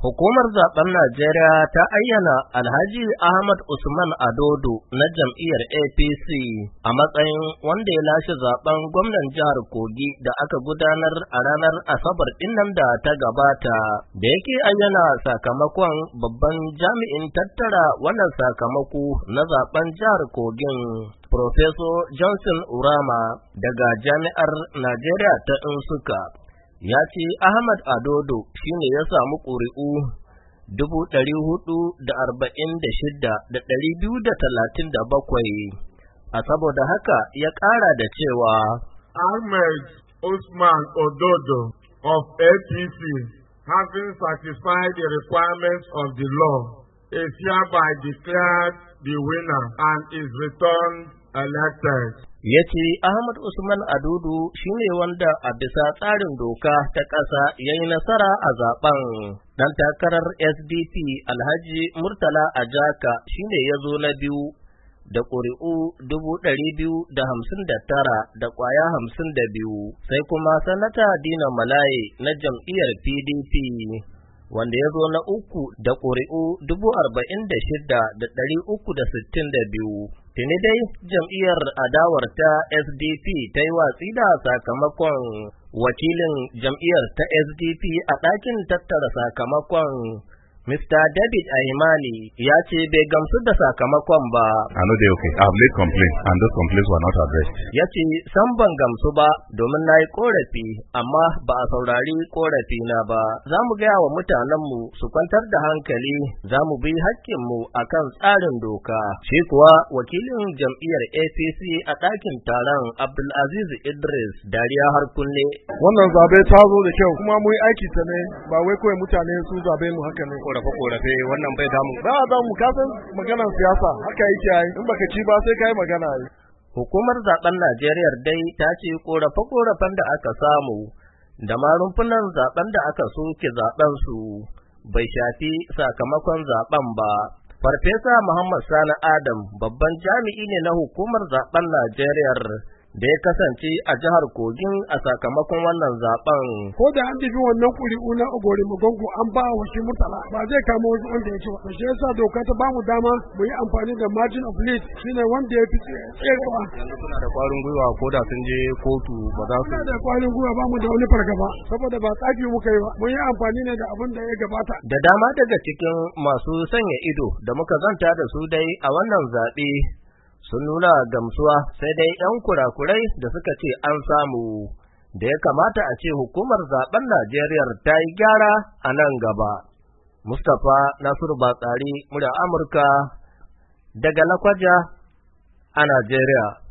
Hukumar zaben Najeriya ta ayyana Alhaji Ahmad Usman Adodo na jam'iyyar APC a matsayin wanda ya lashe zaben gwamnan jihar Kogi da aka gudanar a ranar Asabar ɗinnan da ta gabata. Da yake ayyana sakamakon, babban jami'in tattara wannan sakamako na zaben jihar Kogin, Professor Johnson Urama daga Jami'ar Najeriya ta Nsukka, ya ce Ahmad Adodo shine ya samu ƙuri'u 446,237, a saboda haka ya ƙara da cewa Ahmad Usman Adodo of APC, having satisfied the requirements of the law, is hereby declared the winner and is returned elected. Ya ce Ahmad Usman Adodo shine wanda a bisa tsarin doka ta ƙasa ya yi nasara a zaben. Ɗan takarar SDP Alhaji Murtala Ajaka shine ya zo na biyu da ƙuri'u 259,052, sai kuma Sanata Dina Malaye na jam'iyyar PDP wanda ya zo na uku da ƙuri'u 46,362. Tuni dai jam'iyyar adawar ta SDP ta yi watsi da sakamakon. Wakilin jam'iyyar ta SDP a ɗakin tattara sakamakon, Mr. David Ahimani, ya ce bai gamsu da sakamakon ba. I know they okay. I have made complaints and those complaints were not addressed. Ya ce san ban gamsu ba domin na yi korafi, amma ba a saurari korafi na ba. Za mu gaya wa mutanenmu su kwantar da hankali, za mu bi haƙƙinmu a kan tsarin doka. Shi kuwa wakilin jam'iyyar APC a ɗakin taron Abdulaziz Idris Dariya har kunne. Wannan zabe ta zo da kyau kuma mun yi aiki ta ne, ba wai kawai mutane su zabe mu haka ne. Korafe wannan bai damu. Ba damu, ka san maganar siyasa haka yake yi, in baka ci ba sai kai magana yi. Hukumar zaben Najeriya dai ta ce korafe-korafen da aka samu da ma rumfunan zaben da aka soke zaben su bai shafi sakamakon zaben ba. Farfesa Muhammad Sani Adam, babban jami'i ne na hukumar zaben Najeriya da ya kasance a jihar Kogin a sakamakon wannan zaben. Ko da an tafi wannan ƙuri'u na Ogori Magongo an ba wa shi Murtala, ba zai kama wasu wanda ya ci ba. Shi yasa doka ta bamu dama mu yi amfani da margin of lead, shine wanda ya fi tserewa. Yanzu kuna da ƙwarin gwiwa ko da sun je kotu ba za su. Kuna da ƙwarin gwiwa, ba mu da wani fargaba, saboda ba tsafi muka yi ba. Mun yi amfani ne da abin da ya gabata. Da dama daga cikin masu sanya ido da muka zanta da su dai a wannan zaɓe sun nuna gamsuwa, sai dai 'yan kurakurai da suka ce an samu da ya kamata a ce hukumar zaben Najeriya ta yi gyara a nan gaba. Mustapha Nasiru Batsari, murya Amurka daga Lakwaja a Najeriya.